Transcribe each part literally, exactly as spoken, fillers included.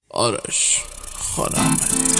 آرش خانم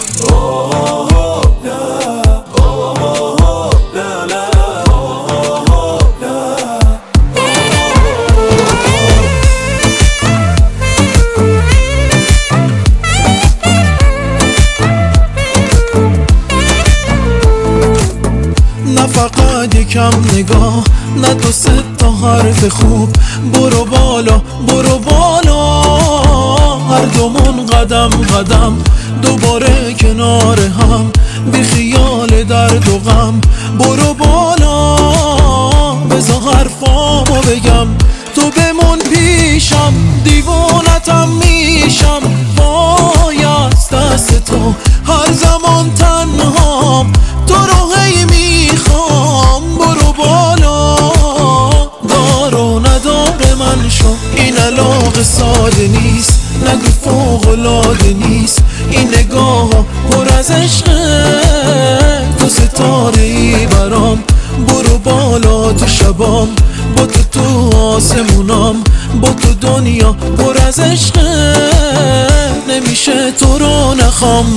نه فقط یکم نگاه، نه دو سه تا حرف خوب. برو بالا برو بالا، هر دومون قدم قدم دوباره کنار هم، بی خیال درد و غم. برو بالا بذار حرفامو بگم، تو بمون پیشم دیوونتم میشم. وای از دست تو هر زمان تنهام، تو رو هی میخوام. برو بالا دار و ندار من شو، این علاقه ساده نیست، نگو فوق‌العاده نیست. این نگاه ها پر از عشقه، تو ستاره ای برام. برو بالا تو شبام، با تو تو آسمونام، با تو دنیا پر از عشقه، نمیشه تو رو نخوام.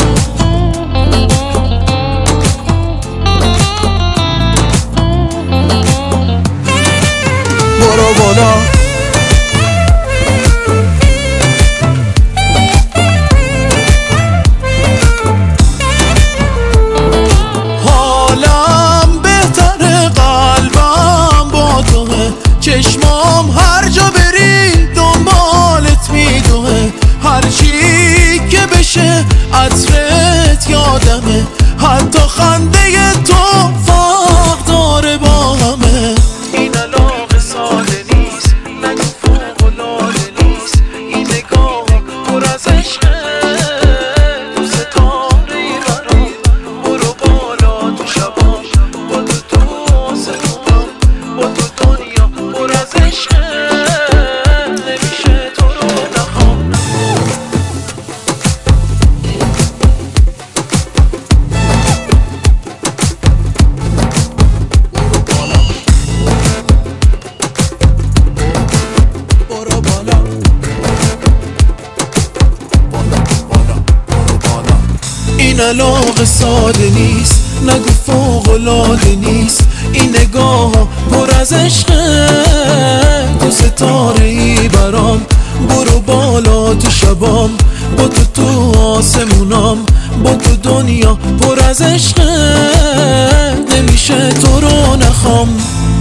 برو بالا چشمام هر جا بری دنبالت میدوه، هر چی که بشه عطرت یادمه، حتی خنده تو فرق داره با همه. این علاقه ساده نیست، نگو فوق‌العاده نیست. این نگاه پر از عشقه، تو ستاره ای برام. برو بالا تو شبام، با تو تو آسمونم، با تو دنیا پر از عشقه، نمیشه تو رو نخوام. برو بالا این علاقه ساده نیست، نگو فوق‌العاده نیست. این نگاه ها پر از عشقه، تو ستاره ای برام. برو بالا تو شبام، با تو تو آسمونام، با تو دنیا پر از عشقه، نمیشه تو رو نخوام.